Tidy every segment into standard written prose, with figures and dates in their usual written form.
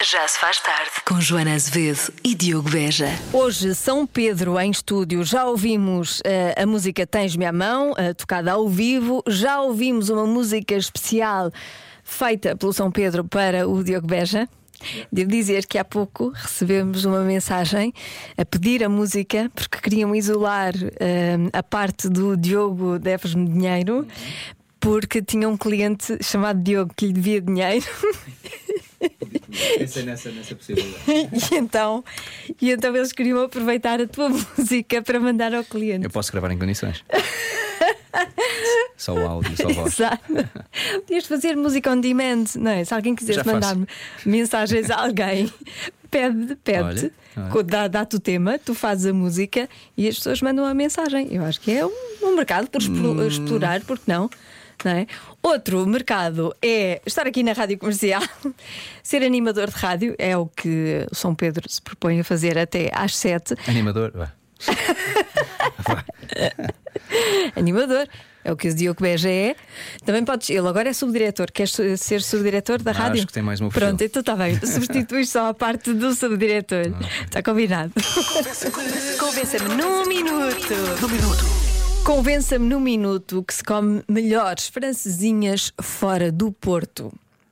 Já se faz tarde com Joana Azevedo e Diogo Beja. Hoje São Pedro em estúdio. Já ouvimos a música Tens-me à Mão, tocada ao vivo. Já ouvimos uma música especial feita pelo São Pedro para o Diogo Beja. Devo dizer que há pouco recebemos uma mensagem a pedir a música porque queriam isolar a parte do Diogo deves-me dinheiro, porque tinha um cliente chamado Diogo que lhe devia dinheiro. Pensei nessa possibilidade. e então eles queriam aproveitar a tua música para mandar ao cliente. Eu posso gravar em condições. Só o áudio, só a voz. Exato. Podias fazer música on demand, não é? Se alguém quisesse mandar-me mensagens a alguém, pede-te, dá-te o tema, tu fazes a música e as pessoas mandam a mensagem. Eu acho que é um mercado por explorar, porque não? Não é? Outro mercado é estar aqui na rádio comercial, ser animador de rádio, é o que o São Pedro se propõe a fazer até às 7. Animador? Animador, é o que o Diogo Beja é. Também podes, ele agora é subdiretor. Queres ser subdiretor da rádio? Acho que tem mais um perfil. Pronto, então está bem, substituís só a parte do subdiretor. Está combinado. Convença-me num minuto. Convença-me num minuto que se come melhores francesinhas fora do Porto.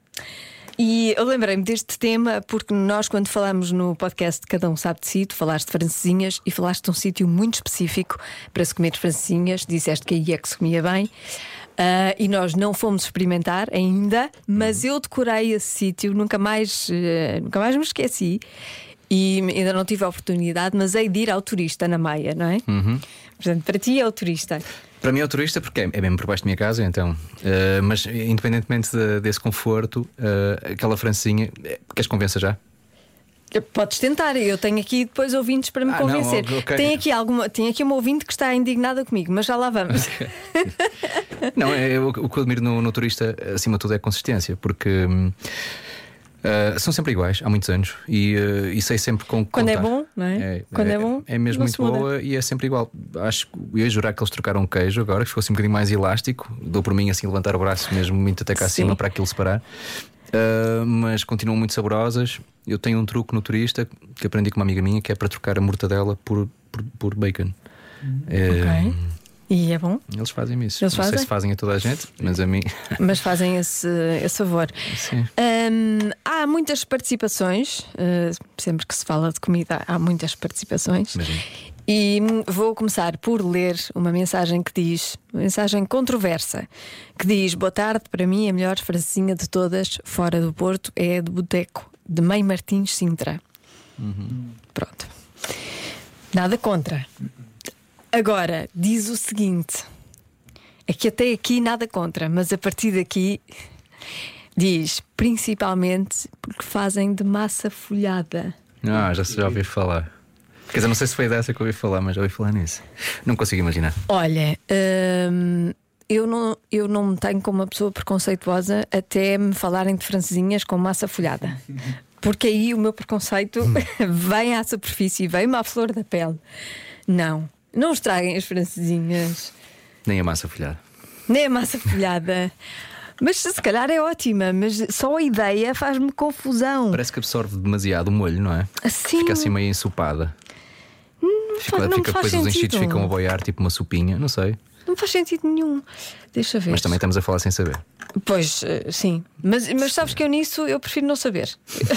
E eu lembrei-me deste tema porque nós, quando falamos no podcast Cada Um Sabe de Si, tu falaste de francesinhas e falaste de um sítio muito específico para se comer francesinhas. Disseste que aí é que se comia bem. E nós não fomos experimentar ainda, mas eu decorei esse sítio, nunca mais me esqueci. E ainda não tive a oportunidade, mas hei de ir ao Turista na Maia, não é? Portanto, para ti é o Turista. Para mim é o Turista porque é mesmo por baixo da minha casa, então. Mas independentemente desse conforto, aquela francesinha, queres convencer já? Podes tentar, eu tenho aqui depois ouvintes para me convencer. Não, okay. Tem aqui uma ouvinte que está indignada comigo, mas já lá vamos. Não, o que eu admiro no Turista, acima de tudo, é a consistência, porque são sempre iguais, há muitos anos, e sei sempre com quando contar. É bom, não é? Quando é bom, é mesmo muito boa e é sempre igual. Acho que eu ia jurar que eles trocaram queijo agora, que ficou assim um bocadinho mais elástico. Dou por mim assim levantar o braço mesmo muito até cá acima para aquilo separar. Mas continuam muito saborosas. Eu tenho um truque no Turista que aprendi com uma amiga minha, que é para trocar a mortadela por bacon. Ok. E é bom? Eles fazem isso. Não sei se fazem a toda a gente, mas a mim. Mas fazem esse favor. Sim. Há muitas participações. Sempre que se fala de comida, há muitas participações. Imagina. E vou começar por ler uma mensagem que diz, uma mensagem controversa, que diz: boa tarde, para mim a melhor francesinha de todas fora do Porto é a de Boteco, de Mãe Martins Sintra. Pronto. Nada contra. Agora, diz o seguinte: é que até aqui nada contra, mas a partir daqui diz, principalmente porque fazem de massa folhada. Já ouvi falar. Quer dizer, não sei se foi dessa que eu ouvi falar, mas já ouvi falar nisso. Não consigo imaginar. Olha, eu não me tenho como uma pessoa preconceituosa até me falarem de francesinhas com massa folhada. Porque aí o meu preconceito vem à superfície, vem-me à flor da pele. Não estraguem as francesinhas. Nem a massa folhada. Nem a massa folhada. Mas se calhar é ótima, mas só a ideia faz-me confusão. Parece que absorve demasiado o molho, não é? Assim. Fica assim meio ensopada. Não depois os enchidos ficam a boiar tipo uma sopinha, não sei. Não faz sentido nenhum. Deixa ver. Mas também estamos a falar sem saber. Pois, sim. Mas sabes que eu nisso eu prefiro não saber.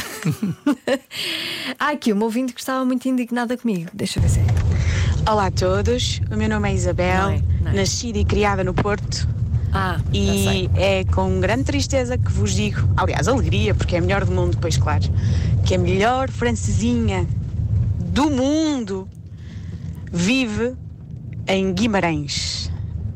Há aqui uma ouvinte que estava muito indignada comigo. Deixa ver se é. Olá a todos, o meu nome é Isabel, não é. Nascida e criada no Porto. E é com grande tristeza que vos digo, aliás, alegria, porque é a melhor do mundo, pois claro, que a melhor francesinha do mundo vive em Guimarães.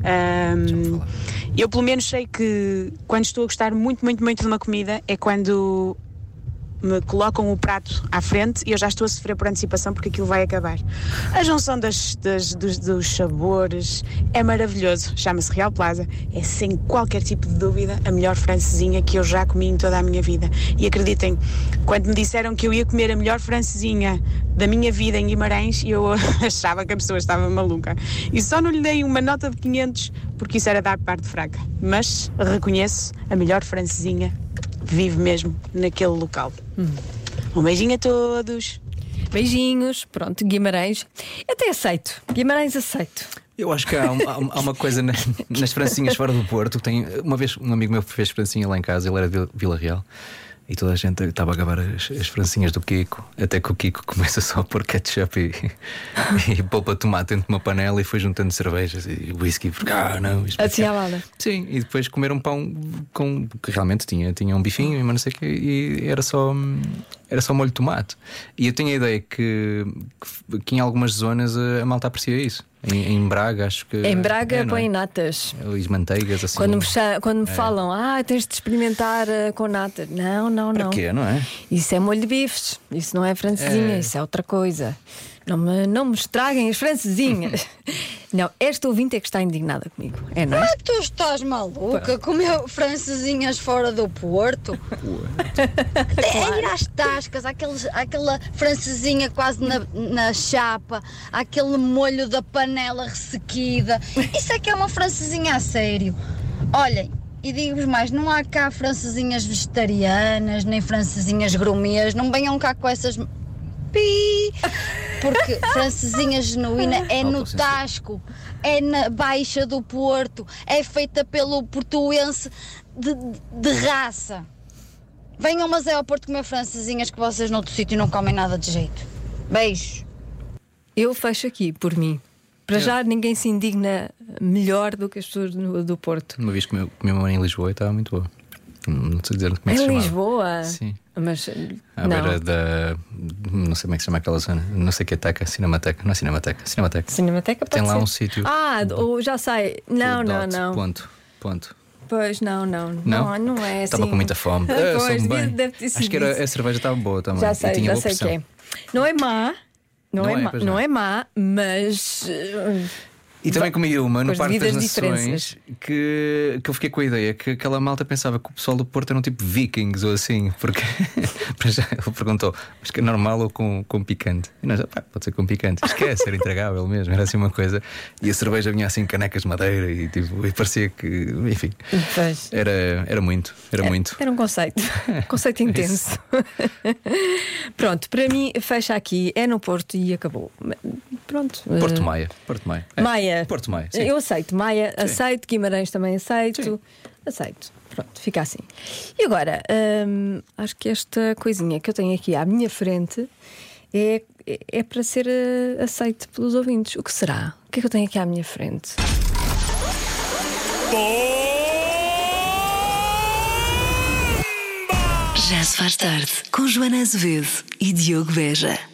Eu pelo menos sei que quando estou a gostar muito de uma comida é quando me colocam o prato à frente e eu já estou a sofrer por antecipação porque aquilo vai acabar. A junção dos sabores é maravilhoso. Chama-se Real Plaza. É sem qualquer tipo de dúvida a melhor francesinha que eu já comi em toda a minha vida. E acreditem, quando me disseram que eu ia comer a melhor francesinha da minha vida em Guimarães, eu achava que a pessoa estava maluca. E só não lhe dei uma nota de 500 porque isso era dar parte fraca. Mas reconheço, a melhor francesinha vive mesmo naquele local. Um beijinho a todos. Beijinhos, pronto, Guimarães. Até aceito. Guimarães aceito. Eu acho que há uma coisa nas francinhas fora do Porto. Uma vez um amigo meu fez francinha lá em casa, ele era de Vila Real. E toda a gente estava a gabar as francinhas do Kiko. Até que o Kiko começa só a pôr ketchup e polpa de tomate dentro de uma panela e foi juntando cervejas e whisky. Porque, não, assim à bala. Sim, e depois comer um pão que realmente tinha um bifinho, mas não sei o quê, e era só molho de tomate. E eu tenho a ideia que em algumas zonas a malta aprecia isso. Em Braga, acho que. Em Braga põem natas. E manteigas assim. Quando me falam, tens de experimentar com natas. Não. Para quê, não é? Isso é molho de bifes. Isso não é francesinha, isso é outra coisa. Não me estraguem as francesinhas. Não, esta ouvinte é que está indignada comigo. Não é? Mas tu estás maluca? Comer francesinhas fora do Porto? É ir às tascas, aquela francesinha quase na chapa, aquele molho da panela ressequida. Isso é que é uma francesinha a sério. Olhem, e digo-vos mais, não há cá francesinhas vegetarianas, nem francesinhas gourmets, não venham cá com essas... Porque francesinha genuína é no Tasco, é na Baixa do Porto, é feita pelo portuense de raça. Venham, mas é ao Porto comer francesinhas que vocês noutro sítio não comem nada de jeito. Beijos. Eu fecho aqui por mim. Para já ninguém se indigna melhor do que as pessoas do Porto. Uma vez comi uma mãe em Lisboa e estava muito boa. Não sei dizer como é que se chama. Em Lisboa? Sim. Mas à beira da. Não sei como é que se chama aquela zona. Não sei que é Teca, Cinemateca. Não é Cinemateca. Cinemateca pode Tem lá ser. um sítio. Já sei. Não. Ponto. Pois não é assim. Estava com muita fome. Pois, bem. deve ter sido Acho que isso. a cerveja estava boa também. Já sei tinha que é. Não é má. Não é má, mas. E também comi uma no Parque das Nações que eu fiquei com a ideia que aquela malta pensava que o pessoal do Porto eram tipo vikings ou assim, porque ele perguntou, mas que é normal ou com picante? E nós, pode ser com picante, esquece, era intragável mesmo, era assim uma coisa. E a cerveja vinha assim, canecas de madeira e parecia que, enfim, era muito. Era um conceito intenso. Pronto, para mim, fecha aqui, é no Porto e acabou. Pronto. Porto Maia. Maia. Porto Maia, sim. Eu aceito, Maia, sim. aceito, Guimarães também aceito. Sim. Aceito. Pronto, fica assim. E agora, acho que esta coisinha que eu tenho aqui à minha frente é para ser aceito pelos ouvintes. O que será? O que é que eu tenho aqui à minha frente? Já se faz tarde com Joana Azevedo e Diogo Beja.